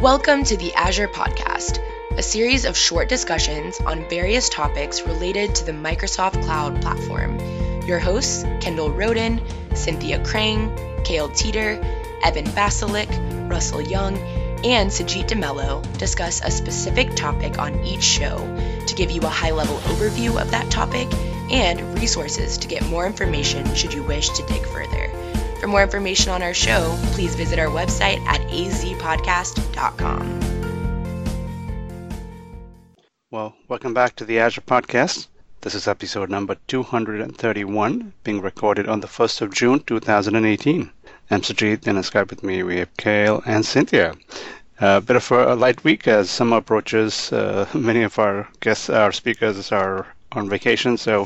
Welcome to the Azure Podcast, a series of short discussions on various topics related to the Microsoft Cloud Platform. Your hosts, Kendall Roden, Cynthia Krang, Cale Teeter, Evan Basilik, Russell Young, and Sajid DeMello discuss a specific topic on each show to give you a high-level overview of that topic and resources to get more information should you wish to dig further. For more information on our show, please visit our website at azpodcast.com. Well, welcome back to the Azure Podcast. This is episode number 231, being recorded on the 1st of June, 2018. I'm Sajid, and on Skype with me we have Cale and Cynthia. A bit of a light week as summer approaches. Many of our guests, our speakers are on vacation, so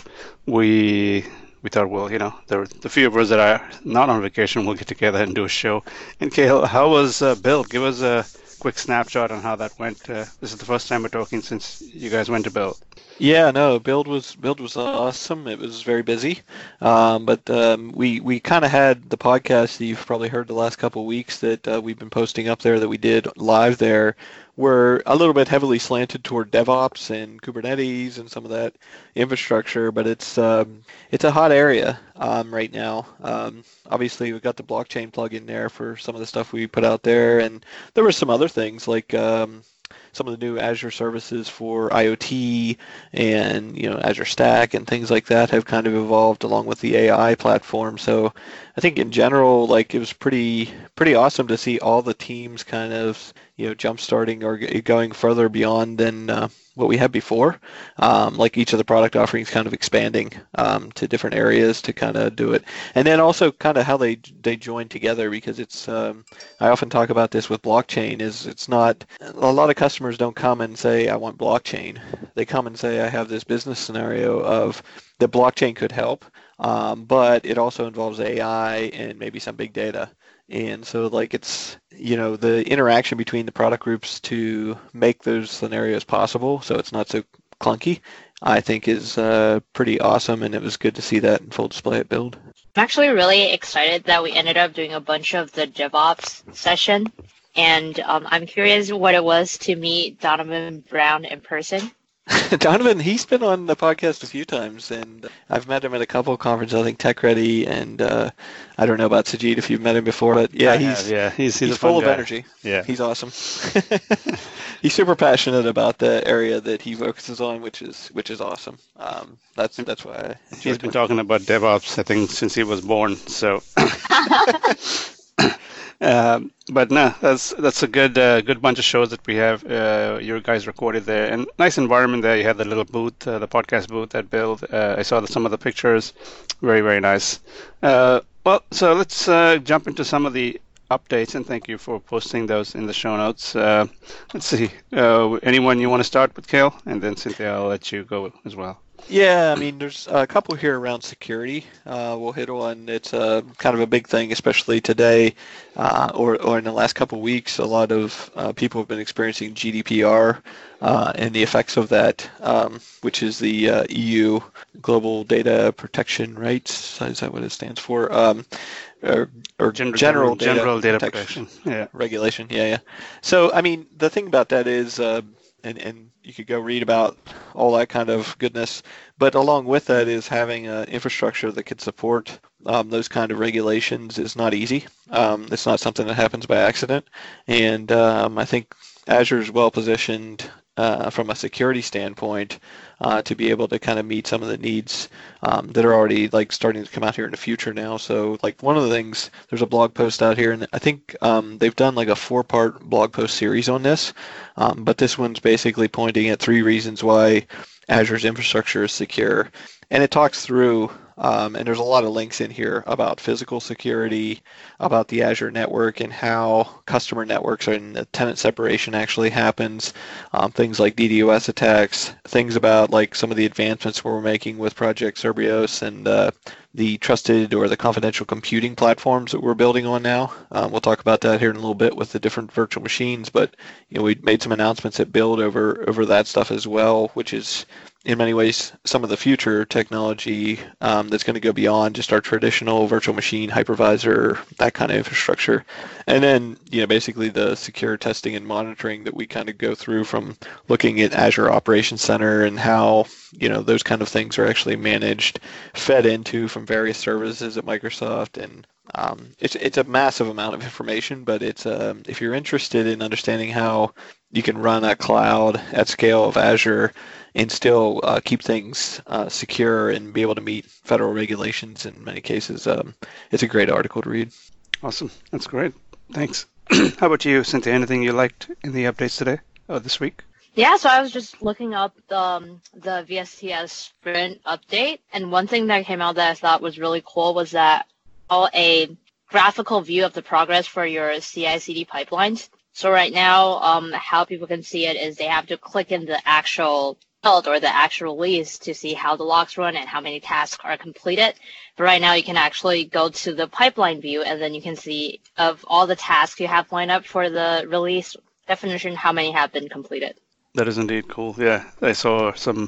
we thought, well, the few of us that are not on vacation, we'll get together and do a show. And Cale, how was Build? Give us a quick snapshot on how that went. This is the first time we're talking since you guys went to Build. Yeah, no, Build was awesome. It was very busy, but we kind of had the podcast that you've probably heard the last couple of weeks that we've been posting up there that we did live there. Were a little bit heavily slanted toward DevOps and Kubernetes and some of that infrastructure, but it's a hot area right now. Obviously, we've got the blockchain plug in there for some of the stuff we put out there, and there were some other things like some of the new Azure services for IoT and Azure Stack and things like that have kind of evolved along with the AI platform. So I think in general, like, it was pretty awesome to see all the teams kind of jump starting or going further beyond than what we had before. Like each of the product offerings kind of expanding to different areas to kind of do it, and then also kind of how they join together, because it's I often talk about this with blockchain. Is it's not a lot of customers don't come and say I want blockchain. They come and say I have this business scenario of the blockchain could help, but it also involves AI and maybe some big data. And so, like, it's, the interaction between the product groups to make those scenarios possible so it's not so clunky, I think is pretty awesome, and it was good to see that in full display at Build. I'm actually really excited that we ended up doing a bunch of the DevOps session, and I'm curious what it was to meet Donovan Brown in person. Donovan, he's been on the podcast a few times, and I've met him at a couple of conferences, I think Tech Ready, and I don't know about Sajid if you've met him before, but yeah, he's full of energy. Yeah, he's awesome. He's super passionate about the area that he focuses on, which is awesome. That's why he's been talking about DevOps, I think, since he was born. So. But no, that's a good bunch of shows that we have. Your guys recorded there, and nice environment there. You had the little booth, the podcast booth at Build. I saw some of the pictures, very, very nice. Well, so let's jump into some of the updates, and thank you for posting those in the show notes. Let's see, anyone you want to start with, Cale, and then Cynthia, I'll let you go as well. Yeah, I mean, there's a couple here around security. We'll hit on. It's kind of a big thing, especially today or in the last couple of weeks. A lot of people have been experiencing GDPR and the effects of that, which is the EU Global Data Protection Rights. Is that what it stands for? Or General Data Protection Regulation. Yeah. So, I mean, the thing about that is, and you could go read about all that kind of goodness, but along with that is having an infrastructure that could support those kind of regulations is not easy. It's not something that happens by accident, and I think Azure is well positioned from a security standpoint to be able to kind of meet some of the needs that are already like starting to come out here in the future now. So, like, one of the things, there's a blog post out here, and I think they've done like a 4-part blog post series on this, but this one's basically pointing at 3 reasons why Azure's infrastructure is secure, and it talks through and there's a lot of links in here about physical security, about the Azure network and how customer networks and the tenant separation actually happens, things like DDoS attacks, things about like some of the advancements we're making with Project Cerberus and the trusted or the confidential computing platforms that we're building on now. We'll talk about that here in a little bit with the different virtual machines, but we made some announcements at Build over that stuff as well, which is in many ways some of the future technology that's going to go beyond just our traditional virtual machine hypervisor, that kind of infrastructure. And then, basically the secure testing and monitoring that we kind of go through from looking at Azure Operations Center and how, those kind of things are actually managed, fed into from various services at Microsoft. And it's a massive amount of information, but it's if you're interested in understanding how you can run a cloud at scale of Azure and still keep things secure and be able to meet federal regulations in many cases, it's a great article to read. Awesome. That's great. Thanks. How about you, Cynthia? Anything you liked in the updates today or this week? Yeah, so I was just looking up the VSTS Sprint update, and one thing that came out that I thought was really cool was that a graphical view of the progress for your CI/CD pipelines. So right now, how people can see it is they have to click in the actual build or the actual release to see how the logs run and how many tasks are completed. But right now, you can actually go to the pipeline view, and then you can see of all the tasks you have lined up for the release definition, how many have been completed. That is indeed cool. Yeah, I saw some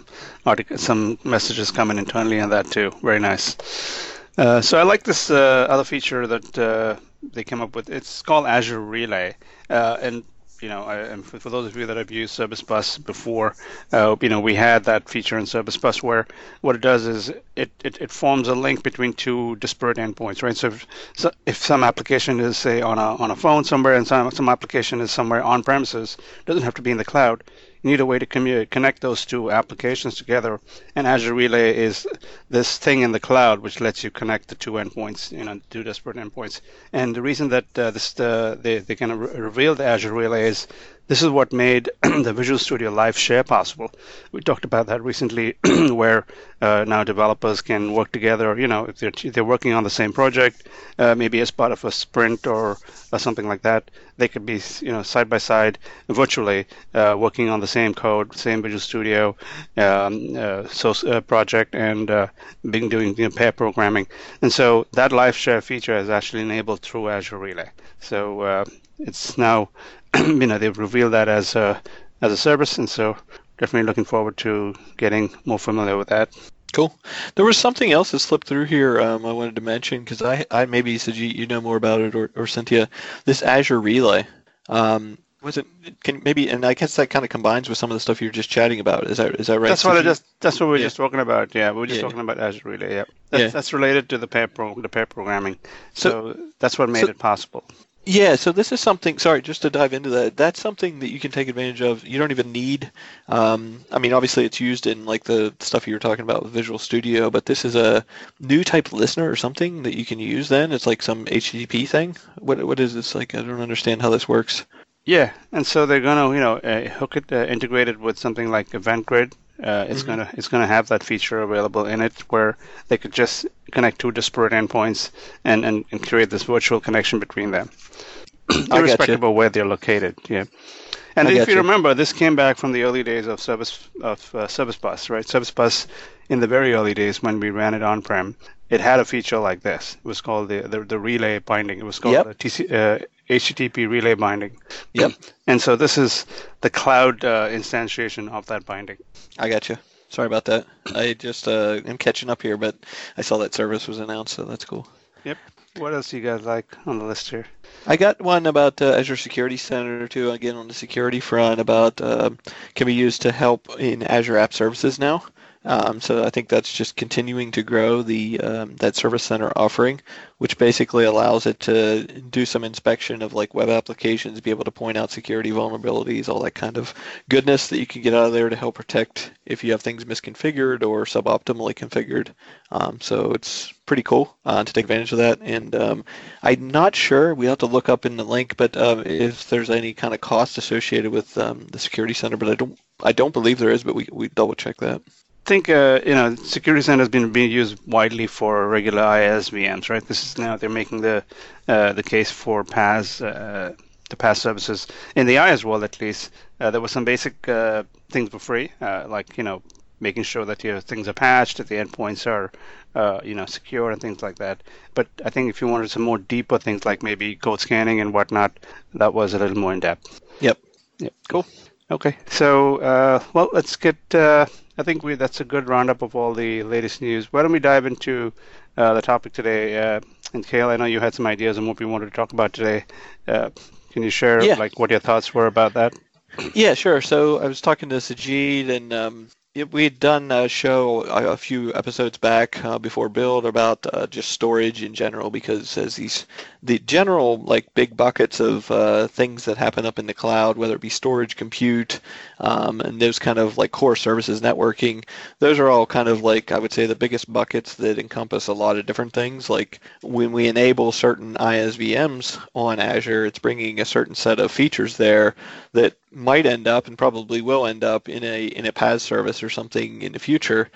messages coming internally on that too. Very nice. So I like this other feature that they came up with. It's called Azure Relay, and and for those of you that have used Service Bus before, we had that feature in Service Bus where what it does is it forms a link between two disparate endpoints, right? So if some application is, say, on a phone somewhere and some application is somewhere on premises, it doesn't have to be in the cloud. You need a way to connect those two applications together, and Azure Relay is this thing in the cloud which lets you connect the two endpoints, two disparate endpoints. And the reason that they kind of revealed Azure Relay is this is what made the Visual Studio Live Share possible. We talked about that recently, where now developers can work together. If they're working on the same project, maybe as part of a sprint or something like that, they could be side by side virtually working on the same code, same Visual Studio project, and doing pair programming. And so that live share feature is actually enabled through Azure Relay. So it's now they've revealed that as a service, and so definitely looking forward to getting more familiar with that. Cool. There was something else that slipped through here I wanted to mention because I maybe Sajid, you know more about it, or Cynthia. This Azure Relay. Was it? And I guess that kind of combines with some of the stuff you were just chatting about. Is that right? That's what we were just talking about. Yeah, we were just talking about Azure Relay. Yeah, that's related to the pair programming. So that's what made it possible. Yeah, so this is something, sorry, just to dive into that, that's something that you can take advantage of. You don't even need, obviously it's used in like the stuff you were talking about with Visual Studio, but this is a new type of listener or something that you can use then. It's like some HTTP thing. What is this like? I don't understand how this works. Yeah, and so they're going to, hook it, integrate it with something like Event Grid. It's gonna have that feature available in it where they could just connect two disparate endpoints and create this virtual connection between them, irrespective of where they're located. Yeah, and if you remember, this came back from the early days of Service Bus, right? Service Bus in the very early days when we ran it on-prem, it had a feature like this. It was called the relay binding. It was called the HTTP relay binding. Yep. And so this is the cloud instantiation of that binding. I got you. Sorry about that. I just am catching up here, but I saw that service was announced, so that's cool. Yep. What else do you guys like on the list here? I got one about Azure Security Center too, again on the security front, about can be used to help in Azure App Services now. So I think that's just continuing to grow the that Service Center offering, which basically allows it to do some inspection of like web applications, be able to point out security vulnerabilities, all that kind of goodness that you can get out of there to help protect if you have things misconfigured or suboptimally configured. So it's pretty cool to take advantage of that. And I'm not sure, we have to look up in the link, but if there's any kind of cost associated with the Security Center, but I don't believe there is, but we double check that. I think Security Center has been being used widely for regular IaaS VMs, right? This is now they're making the case for PaaS, the PaaS services in the IaaS world. At least there were some basic things for free, like making sure that your things are patched, that the endpoints are secure and things like that. But I think if you wanted some more deeper things like maybe code scanning and whatnot, that was a little more in depth. Yep. Cool. Okay, so well, let's get. I think that's a good roundup of all the latest news. Why don't we dive into the topic today? And Kale, I know you had some ideas on what we wanted to talk about today. Can you share like what your thoughts were about that? Yeah, sure. So I was talking to Sajid, and we had done a show a few episodes back before Build about just storage in general, because as the general like big buckets of things that happen up in the cloud, whether it be storage, compute, and those kind of like core services, networking, those are all kind of like, I would say, the biggest buckets that encompass a lot of different things. Like when we enable certain IaaS VMs on Azure, it's bringing a certain set of features there that might end up and probably will end up in a PaaS service or something in the future.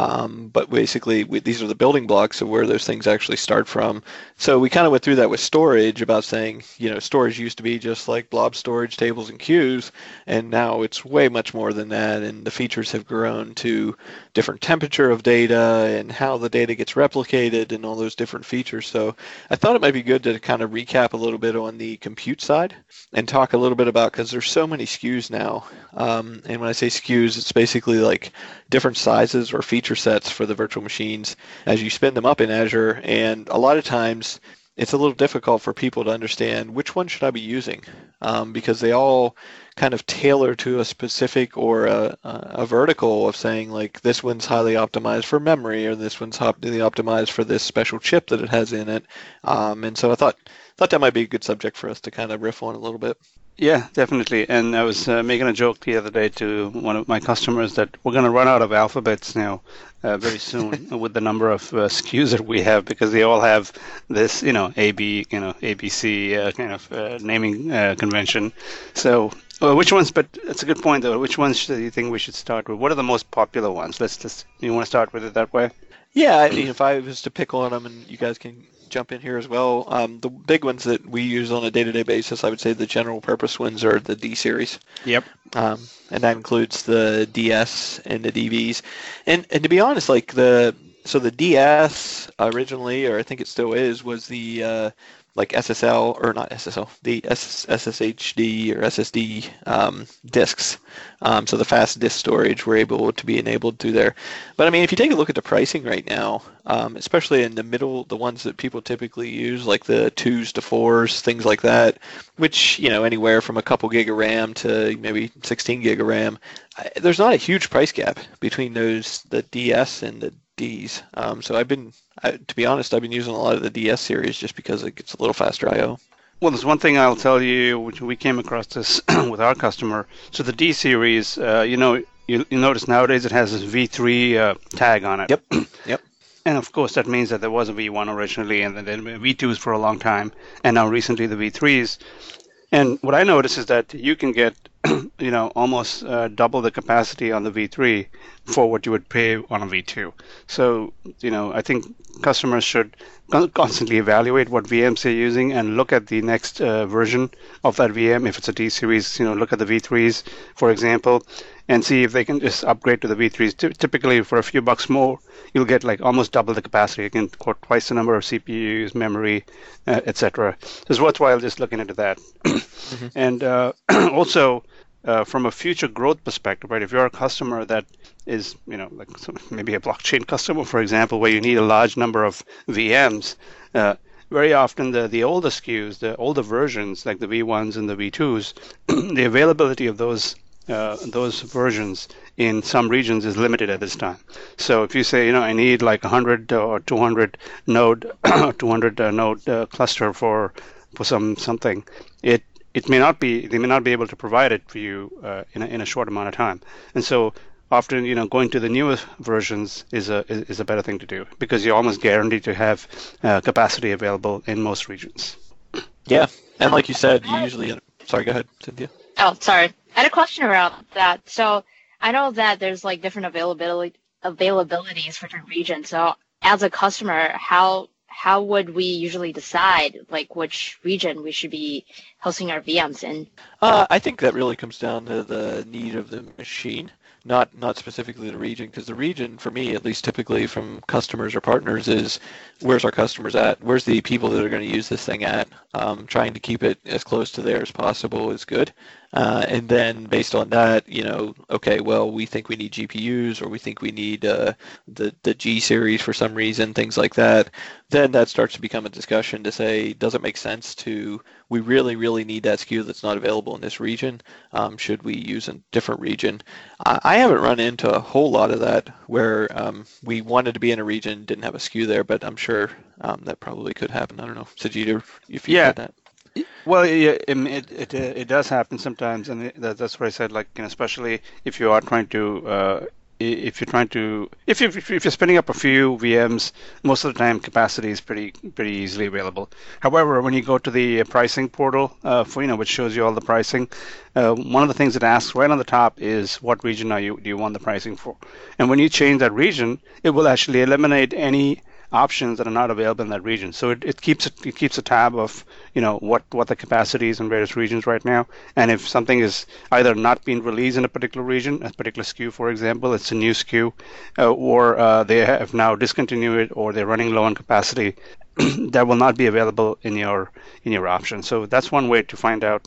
But basically, these are the building blocks of where those things actually start from. So we kind of went through that with storage, about saying, storage used to be just like blob storage, tables and queues, and now it's way much more than that. And the features have grown to different temperature of data and how the data gets replicated and all those different features. So I thought it might be good to kind of recap a little bit on the compute side and talk a little bit about, because there's so many SKUs now. And when I say SKUs, it's basically like different sizes or feature sets for the virtual machines as you spin them up in Azure. And a lot of times it's a little difficult for people to understand which one should I be using, because they all kind of tailor to a specific or a vertical of saying, like, this one's highly optimized for memory, or this one's highly optimized for this special chip that it has in it. And so I thought that might be a good subject for us to kind of riff on a little bit. Yeah, definitely. And I was making a joke the other day to one of my customers that we're going to run out of alphabets now very soon with the number of SKUs that we have, because they all have this, AB, ABC kind of naming convention. So which ones? But that's a good point, though. Which ones do you think we should start with? What are the most popular ones? You want to start with it that way? Yeah, I mean, if I was to pick on them, and you guys can jump in here as well, the big ones that we use on a day-to-day basis, I would say the general purpose ones are the D series. Yep. And that includes the DS and the DVs. And to be honest, like the DS originally, or I think it still is, was the like SSL, or not SSL, the SSHD or SSD disks. So the fast disk storage were able to be enabled through there. But I mean, if you take a look at the pricing right now, especially in the middle, the ones that people typically use, like the 2s to 4s, things like that, which, anywhere from a couple gig of RAM to maybe 16 gig of RAM, there's not a huge price gap between those, the DS and the Ds. So to be honest, I've been using a lot of the DS series just because it gets a little faster I/O. Well, there's one thing I'll tell you, which we came across this with our customer. So the D series, you notice nowadays it has this V3 tag on it. Yep. And of course, that means that there was a V1 originally, and then V2s for a long time, and now recently the V3s. And what I notice is that you can get, almost double the capacity on the V3 for what you would pay on a V2. So, I think customers should constantly evaluate what VMs they're using and look at the next version of that VM. If it's a D series, look at the V3s, for example, and see if they can just upgrade to the V3s. Typically, for a few bucks more, you'll get like almost double the capacity. You can quote twice the number of CPUs, memory, etc. So it's worthwhile just looking into that. Mm-hmm. And also, from a future growth perspective, right? If you're a customer that is, maybe a blockchain customer, for example, where you need a large number of VMs, very often the older SKUs, the older versions, like the V1s and the V2s, the availability of those versions in some regions is limited at this time. So if you say, I need like 100 or 200 node, 200 node cluster for something, they may not be able to provide it for you in a short amount of time. And so often, going to the newest versions is a better thing to do, because you're almost guaranteed to have capacity available in most regions. Yeah, and like you said, you usually. Sorry, go ahead, Cynthia. Oh, sorry. I had a question around that. So I know that there's like different availabilities for different regions. So as a customer, how would we usually decide like which region we should be hosting our VMs in? I think that really comes down to the need of the machine. not specifically the region, because the region, for me, at least typically from customers or partners, is where's our customers at? Where's the people that are going to use this thing at? Trying to keep it as close to there as possible is good. And then based on that, okay, well, we think we need GPUs, or we think we need the G series for some reason, things like that. Then that starts to become a discussion to say, does it make sense we really, really need that SKU that's not available in this region? Should we use a different region? I haven't run into a whole lot of that where we wanted to be in a region, didn't have a SKU there, but I'm sure that probably could happen. I don't know, Sajid, if you had that. Well, yeah, it does happen sometimes, and that's what I said. Like, especially if you are trying to, if you're spinning up a few VMs, most of the time capacity is pretty easily available. However, when you go to the pricing portal, which shows you all the pricing, one of the things it asks right on the top is what region do you want the pricing for? And when you change that region, it will actually eliminate any options that are not available in that region. So it keeps a tab of what the capacity is in various regions right now. And if something is either not being released in a particular region, a particular SKU, for example, it's a new SKU, or they have now discontinued it, or they're running low on capacity, that will not be available in your option. So that's one way to find out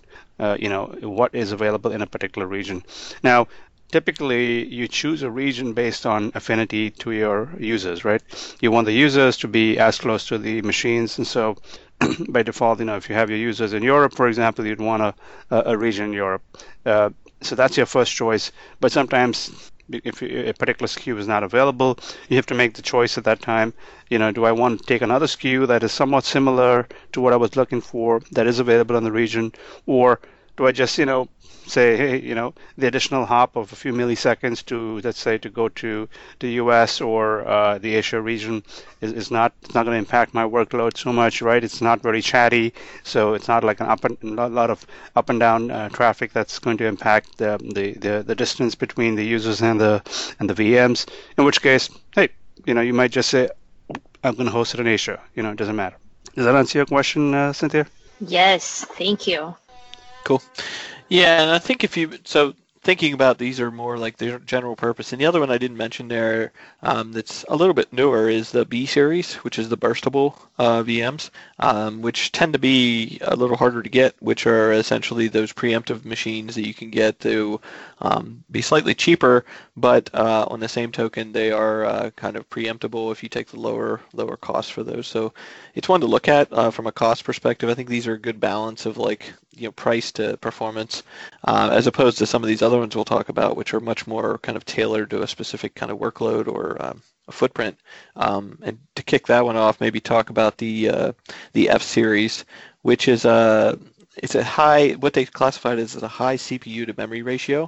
what is available in a particular region. Now, typically, you choose a region based on affinity to your users, right? You want the users to be as close to the machines, and so by default, if you have your users in Europe, for example, you'd want a region in Europe. So that's your first choice. But sometimes, if a particular SKU is not available, you have to make the choice at that time. Do I want to take another SKU that is somewhat similar to what I was looking for that is available in the region, or do I just, say, hey, the additional hop of a few milliseconds to, let's say, to go to the US or the Asia region is not going to impact my workload so much, right? It's not very chatty, so it's not like a lot of up and down traffic that's going to impact the distance between the users and the VMs. In which case, hey, you might just say, I'm going to host it in Asia. It doesn't matter. Does that answer your question, Cynthia? Yes, thank you. Cool. Yeah, and I think thinking about these are more like their general purpose. And the other one I didn't mention there that's a little bit newer is the B series, which is the burstable VMs, which tend to be a little harder to get, which are essentially those preemptive machines that you can get to be slightly cheaper, but on the same token, they are kind of preemptible if you take the lower cost for those. So it's one to look at from a cost perspective. I think these are a good balance of price to performance, as opposed to some of these other ones we'll talk about, which are much more kind of tailored to a specific kind of workload or a footprint. And to kick that one off, maybe talk about the F series, which is it's a high, what they classified as a high CPU to memory ratio.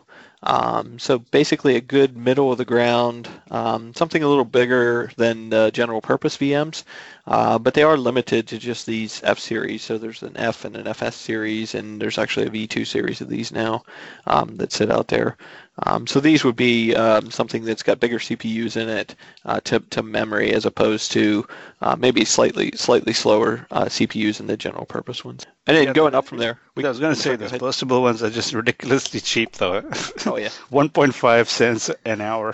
So basically a good middle of the ground, something a little bigger than the general purpose VMs, but they are limited to just these F series. So there's an F and an FS series, and there's actually a V2 series of these now that sit out there. So these would be something that's got bigger CPUs in it to memory, as opposed to maybe slightly slower CPUs in the general purpose ones. And then going up from there. I was going to say those burstable ones are just ridiculously cheap, though. Oh yeah, 1.5 cents an hour.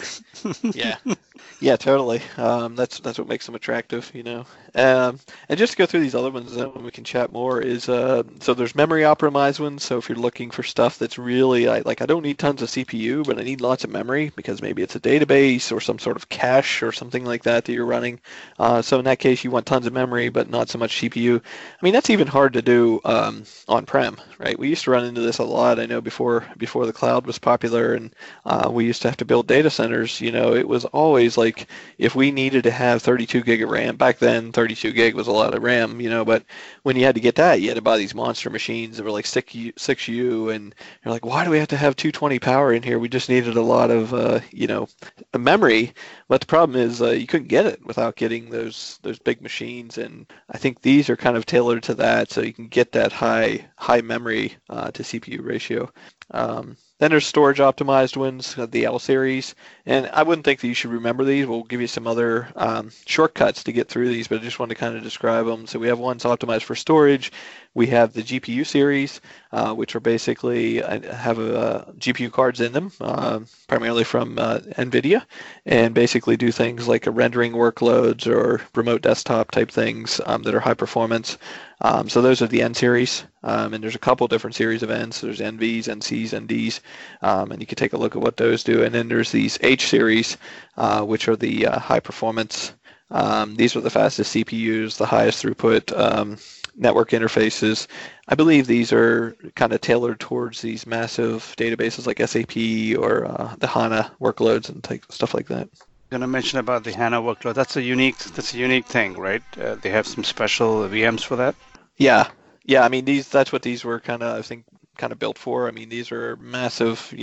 Yeah, totally. That's what makes them attractive, And just to go through these other ones, when we can chat more, is so there's memory optimized ones. So if you're looking for stuff that's really like I don't need tons of CPU, but I need lots of memory because maybe it's a database or some sort of cache or something like that you're running. So in that case, you want tons of memory, but not so much CPU. I mean, that's even hard to do on-prem, right? We used to run into this a lot. I know before the cloud was popular, and we used to have to build data centers. It was always like if we needed to have 32 gig of RAM back then. 32 gig was a lot of RAM, but when you had to get that, you had to buy these monster machines that were like 6U, and you're like, why do we have to have 220 power in here? We just needed a lot of, memory. But the problem is you couldn't get it without getting those big machines, and I think these are kind of tailored to that, so you can get that high memory to CPU ratio. Then there's storage optimized ones, the L series, and I wouldn't think that you should remember these. We'll give you some other shortcuts to get through these, but I just wanted to kind of describe them. So we have ones optimized for storage, We have the GPU series, which are basically have GPU cards in them, primarily from NVIDIA, and basically do things like rendering workloads or remote desktop type things that are high performance. So those are the N series, and there's a couple different series of Ns. There's NVs, NCs, NDs, and you can take a look at what those do. And then there's these H series, which are the high performance. These are the fastest CPUs, the highest throughput network interfaces. I believe these are kind of tailored towards these massive databases like SAP or the HANA workloads and stuff like that. Going to mention about the HANA workload. That's a unique thing, right? They have some special VMs for that. Yeah. I mean, that's what these were kind of built for. I mean, these are massive,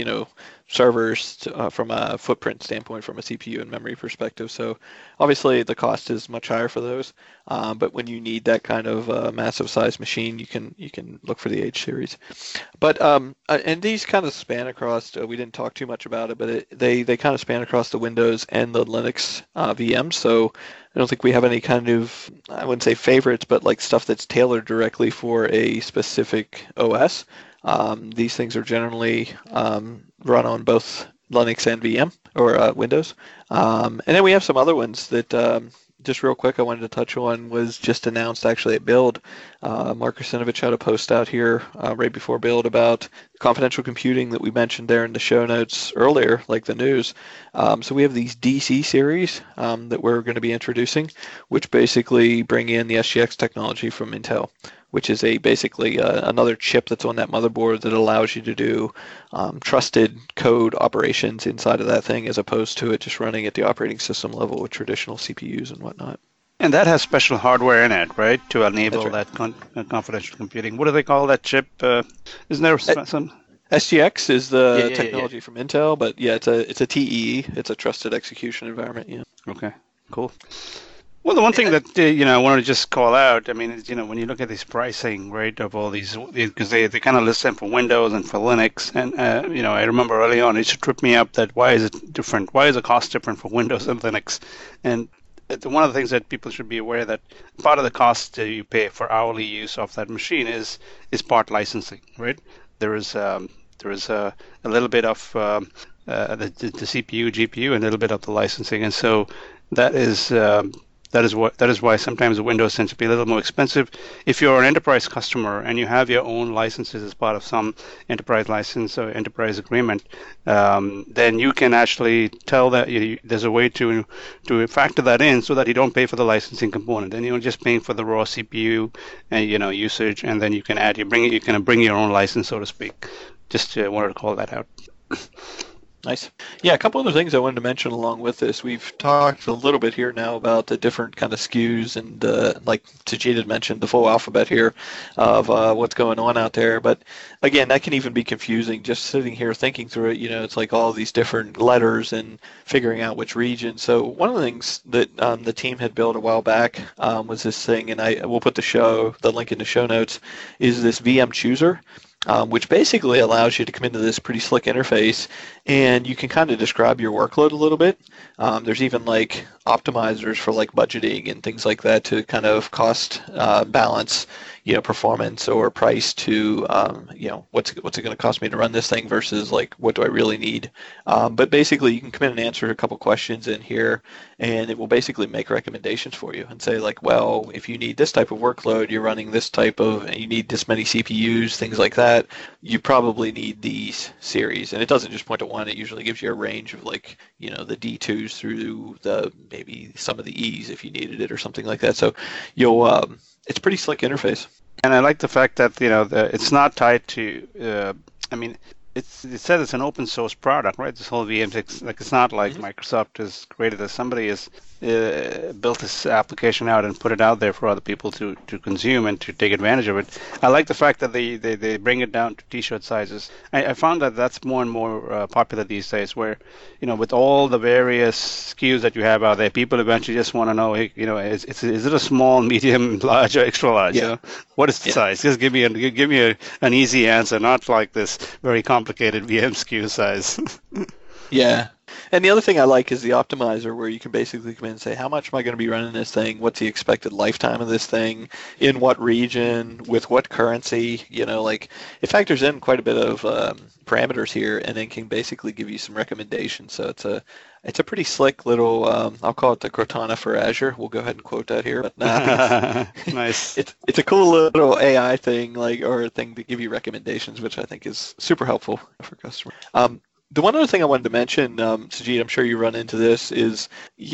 servers from a footprint standpoint, from a CPU and memory perspective. So obviously the cost is much higher for those. But when you need that kind of massive size machine, you can look for the H series. But and these kind of span across. We didn't talk too much about it, but they kind of span across the Windows and the Linux VMs. So I don't think we have any kind of, I wouldn't say favorites, but like stuff that's tailored directly for a specific OS. These things are generally run on both Linux and VM or Windows. And then we have some other ones that just real quick I wanted to touch on was just announced actually at Build. Mark Russinovich had a post out here right before Build about confidential computing that we mentioned there in the show notes earlier, like the news. So we have these DC series that we're going to be introducing, which basically bring in the SGX technology from Intel, which is basically another chip that's on that motherboard that allows you to do trusted code operations inside of that thing, as opposed to it just running at the operating system level with traditional CPUs and whatnot. And that has special hardware in it, right, to enable right. that confidential computing. What do they call that chip? Isn't there some? SGX is the technology from Intel, but yeah, it's a TEE. It's a trusted execution environment. Yeah. Okay. Cool. Well, the one thing that I wanted to just call out, I mean, is, when you look at this pricing, right, of all these, because they kind of list them for Windows and for Linux, and I remember early on it used to trip me up that why is it different? Why is the cost different for Windows and Linux? And one of the things that people should be aware that part of the cost that you pay for hourly use of that machine is part licensing, right? There is a little bit of the CPU, GPU, and a little bit of the licensing, and so that is why sometimes the Windows tends to be a little more expensive. If you're an enterprise customer and you have your own licenses as part of some enterprise license or enterprise agreement, then you can actually tell that there's a way to factor that in so that you don't pay for the licensing component, and you're just paying for the raw CPU and usage, and then you can bring your own license, so to speak. Just wanted to call that out. Nice. Yeah, a couple other things I wanted to mention along with this. We've talked a little bit here now about the different kind of SKUs and like Tajid had mentioned, the full alphabet here of what's going on out there. But again, that can even be confusing just sitting here thinking through it. It's like all these different letters and figuring out which region. So one of the things that the team had built a while back was this thing, and we'll put the link in the show notes, is this VM Chooser. Which basically allows you to come into this pretty slick interface, and you can kind of describe your workload a little bit. There's even like optimizers for like budgeting and things like that to kind of cost balance, performance or price to, what's it going to cost me to run this thing versus like what do I really need. But basically, you can come in and answer a couple questions in here, and it will basically make recommendations for you and say like, well, if you need this type of workload, you're running this type of, you need this many CPUs, things like that, you probably need these series. And it doesn't just point to one, it usually gives you a range of like, the D2s through the maybe some of the E's if you needed it or something like that. So it's a pretty slick interface. And I like the fact that it's not tied to. It says it's an open source product, right? This whole VM6, it's not like Microsoft has created this. Somebody has built this application out and put it out there for other people to consume and to take advantage of it. I like the fact that they bring it down to T-shirt sizes. I found that that's more and more popular these days, where with all the various SKUs that you have out there, people eventually just want to know, is it a small, medium, large, or extra large? Yeah. What is the size? Just give me an easy answer, not like this very complicated VM SKU size. Yeah. And the other thing I like is the optimizer, where you can basically come in and say, how much am I going to be running this thing? What's the expected lifetime of this thing? In what region? With what currency? Like it factors in quite a bit of parameters here, and then can basically give you some recommendations. So it's a pretty slick little, I'll call it the Cortana for Azure. We'll go ahead and quote that here. But Nice. It's a cool little AI thing, or a thing to give you recommendations, which I think is super helpful for customers. The one other thing I wanted to mention, Sajid, I'm sure you run into this, is,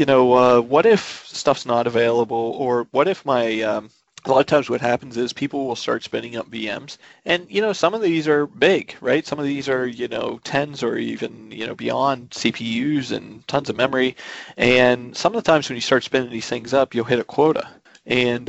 what if stuff's not available, or what if a lot of times what happens is people will start spinning up VMs, and, some of these are big, right? Some of these are, tens or even, beyond CPUs and tons of memory, and some of the times when you start spinning these things up, you'll hit a quota. And,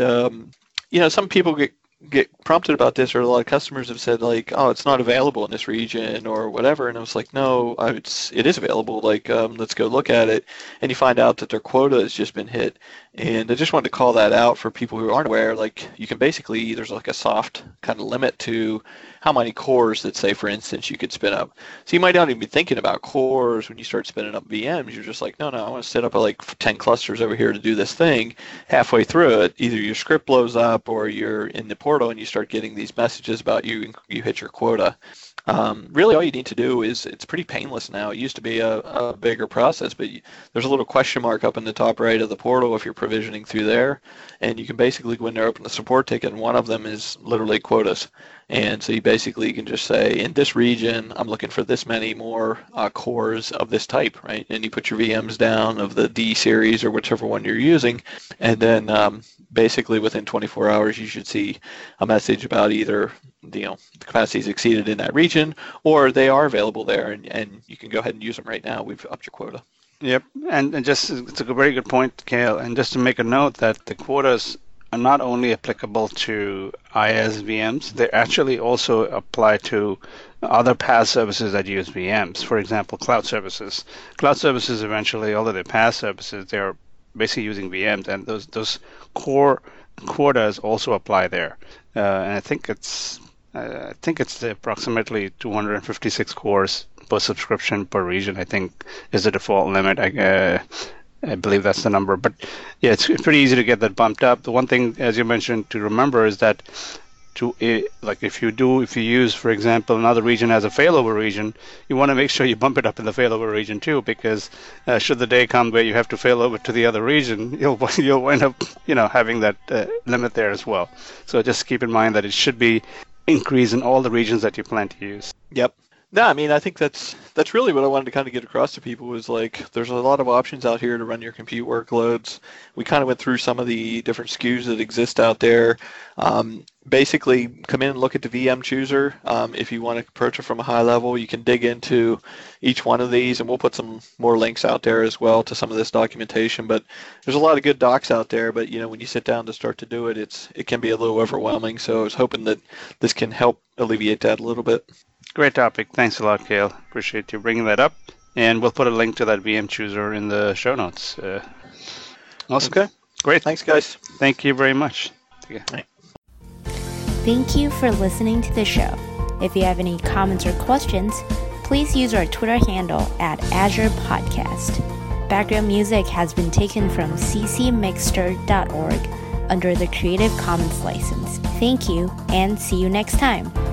some people get prompted about this, or a lot of customers have said, like, oh, it's not available in this region or whatever, and I was like, no, it is available, like, let's go look at it, and you find out that their quota has just been hit. And I just wanted to call that out for people who aren't aware. Like, you can basically, there's like a soft kind of limit to how many cores that, say, for instance, you could spin up. So you might not even be thinking about cores when you start spinning up VMs. You're just like, no, I want to set up like 10 clusters over here to do this thing. Halfway through it, either your script blows up or you're in the portal and you start getting these messages about you hit your quota. Really all you need to do is, it's pretty painless now. It used to be a bigger process, but there's a little question mark up in the top right of the portal if you're provisioning through there, and you can basically go in there, open the support ticket, and one of them is literally quotas. And so you basically can just say, in this region, I'm looking for this many more cores of this type, right? And you put your VMs down of the D series or whichever one you're using, and then basically within 24 hours you should see a message about either the capacity is exceeded in that region, or they are available there, and you can go ahead and use them right now. We've upped your quota. Yep, and just, it's a very good point, Kale. And just to make a note that the quotas are not only applicable to IaaS VMs, they actually also apply to other PaaS services that use VMs. For example, cloud services. Cloud services eventually, although they're PaaS services, they're basically using VMs, and those core quotas also apply there. And I think it's approximately 256 cores per subscription per region, I think, is the default limit. I believe that's the number. But yeah, it's pretty easy to get that bumped up. The one thing, as you mentioned, to remember is that if you use, for example, another region as a failover region, you want to make sure you bump it up in the failover region too, because should the day come where you have to fail over to the other region, you'll end up having that limit there as well. So just keep in mind that it should be increase in all the regions that you plan to use. Yep. No, I mean, I think that's really what I wanted to kind of get across to people, is like, there's a lot of options out here to run your compute workloads. We kind of went through some of the different SKUs that exist out there. Basically, come in and look at the VM chooser. If you want to approach it from a high level, you can dig into each one of these, and we'll put some more links out there as well to some of this documentation. But there's a lot of good docs out there, but when you sit down to start to do it, it can be a little overwhelming. So I was hoping that this can help alleviate that a little bit. Great topic. Thanks a lot, Kale. Appreciate you bringing that up. And we'll put a link to that VM chooser in the show notes. Awesome. Okay. Great. Thanks, guys. Thank you very much. Thank you for listening to the show. If you have any comments or questions, please use our Twitter handle @Azure Podcast. Background music has been taken from ccmixter.org under the Creative Commons license. Thank you, and see you next time.